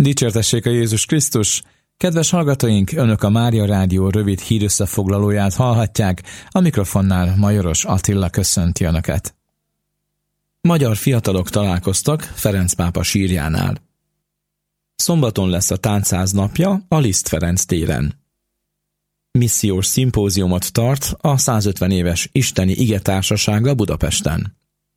Dicsértessék a Jézus Krisztus! Kedves hallgatóink, Önök a Mária Rádió rövid hírösszefoglalóját hallhatják, a mikrofonnál Majoros Attila köszönti Önöket. Magyar fiatalok találkoztak Ferenc pápa sírjánál. Szombaton lesz a táncház napja a Liszt Ferenc téren. Missziós szimpóziumot tart a 150 éves Isteni Ige Társasága Budapesten.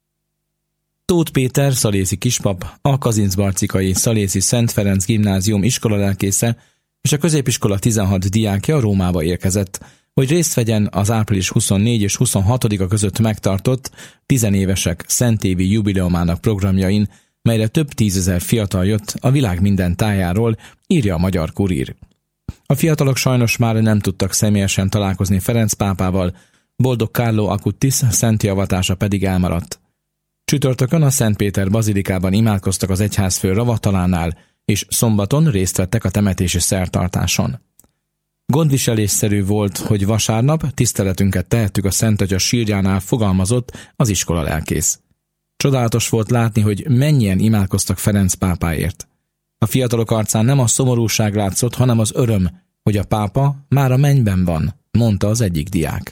Tóth Péter szalészi kispap, a Kazincbarcikai Szalészi Szent Ferenc Gimnázium iskolalelkésze és a középiskola 16 diákja Rómába érkezett, hogy részt vegyen az április 24 és 26-a között megtartott 10 évesek szentévi jubileumának programjain, melyre több tízezer fiatal jött a világ minden tájáról, írja a Magyar Kurír. A fiatalok sajnos már nem tudtak személyesen találkozni Ferenc pápával, Boldog Carlo Acutis szenti avatása pedig elmaradt. Csütörtökön a Szent Péter bazilikában imádkoztak az egyházfő ravatalánál, és szombaton részt vettek a temetési szertartáson. Gondviselésszerű volt, hogy vasárnap tiszteletünket tehettük a Szent Atya sírjánál, fogalmazott az iskola lelkész. Csodálatos volt látni, hogy mennyien imádkoztak Ferenc pápáért. A fiatalok arcán nem a szomorúság látszott, hanem az öröm, hogy a pápa már a mennyben van, mondta az egyik diák.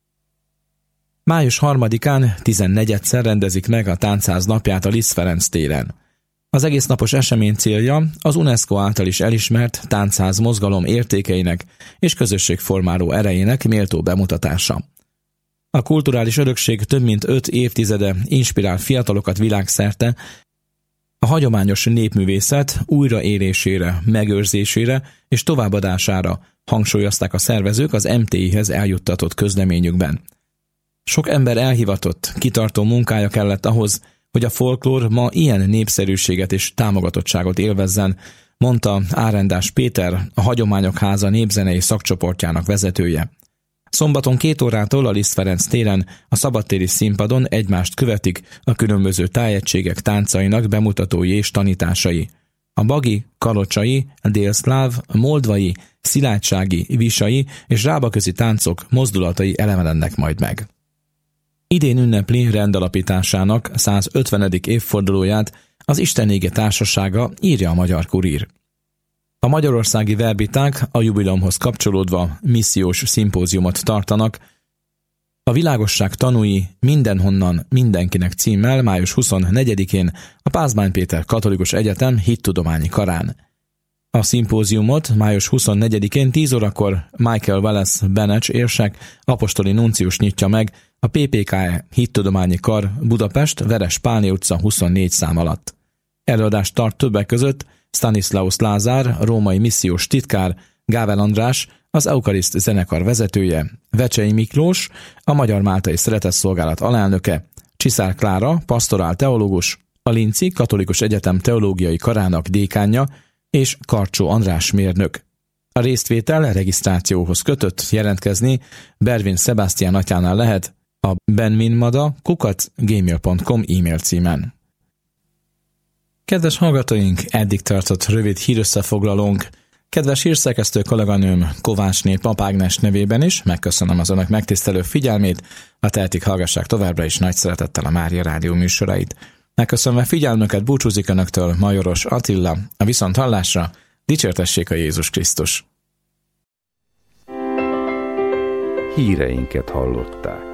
Május 3-án 14-szer rendezik meg a táncház napját a Liszt Ferenc téren. Az egész napos esemény célja az UNESCO által is elismert táncház mozgalom értékeinek és közösségformáló erejének méltó bemutatása. A kulturális örökség több mint 5 évtizede inspirál fiatalokat világszerte, a hagyományos népművészet újraélésére, megőrzésére és továbbadására hangsúlyozták a szervezők az MTI-hez eljuttatott közleményükben. Sok ember elhivatott, kitartó munkája kellett ahhoz, hogy a folklór ma ilyen népszerűséget és támogatottságot élvezzen, mondta Árendás Péter, a Hagyományok Háza népzenei szakcsoportjának vezetője. Szombaton 2 órától a Liszt Ferenc téren a szabadtéri színpadon egymást követik a különböző tájegységek táncainak bemutatói és tanításai. A bagi, kalocsai, délszláv, moldvai, szilágysági, visai és rábaközi táncok mozdulatai elevenednek majd meg. Idén ünnepli rendalapításának 150. évfordulóját az Isten Ige Társasága, írja a Magyar Kurír. A magyarországi verbiták a jubileumhoz kapcsolódva missziós szimpóziumot tartanak. A világosság tanúi mindenhonnan mindenkinek címmel május 24-én a Pázmány Péter Katolikus Egyetem hittudományi karán. A szimpóziumot május 24-én 10 órakor Michael Wallace Benech érsek, apostoli nuncius nyitja meg a PPKE hittudományi kar Budapest, Veres Pálné utca 24 szám alatt. Előadást tart többek között Stanislaus Lázár, római missziós titkár, Gável András, az Eukariszt zenekar vezetője, Vecsei Miklós, a Magyar Máltai Szeretetszolgálat alelnöke, Csiszár Klára, pastorál teológus, a Linci Katolikus Egyetem teológiai karának dékánja és Karcsó András mérnök. A résztvétel regisztrációhoz kötött, jelentkezni Bervin Sebastian atyánál lehet a benminmada@gmail.com e-mail címen. Kedves hallgatóink, eddig tartott rövid hírösszefoglalónk. Kedves hírszerkesztő kolléganőm Kovácsné Pap Ágnes nevében is megköszönöm az Önök megtisztelő figyelmét, a tehetik hallgassák továbbra is nagy szeretettel a Mária Rádió műsorait. Megköszönve figyelmüket búcsúzik Önöktől Majoros Attila, a viszonthallásra, dicsértessék a Jézus Krisztus! Híreinket hallották.